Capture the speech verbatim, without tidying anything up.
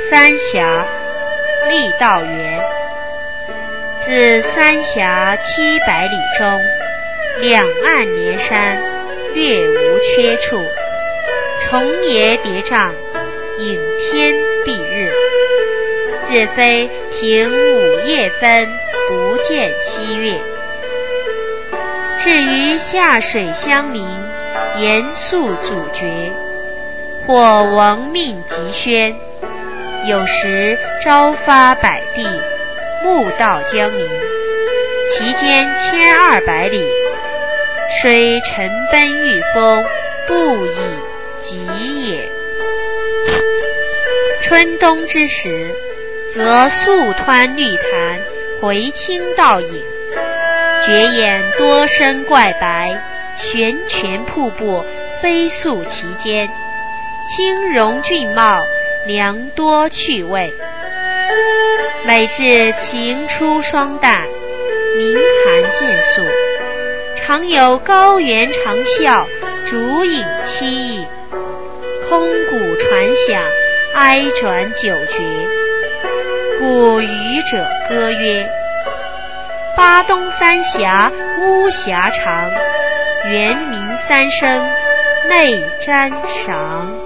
三峡，郦道元。自三峡七百里中，两岸连山，略无缺处。重叠叠嶂，影天蔽日。自非停午夜分，不见西月。至于下水乡邻，严肃阻绝，或闻命急宣，有时朝发百地，暮到江陵，其间千二百里，虽晨奔御风，不以疾也。春冬之时，则溯湍绿潭，回清倒影，绝眼多生怪白，悬泉瀑布飞溯其间，清荣峻茂，良多趣味。每至晴初霜淡，明寒渐肃，常有高原长啸，竹影凄异，空谷传响，哀转久绝。故渔者歌曰：巴东三峡巫峡长，原名三生，内瞻赏。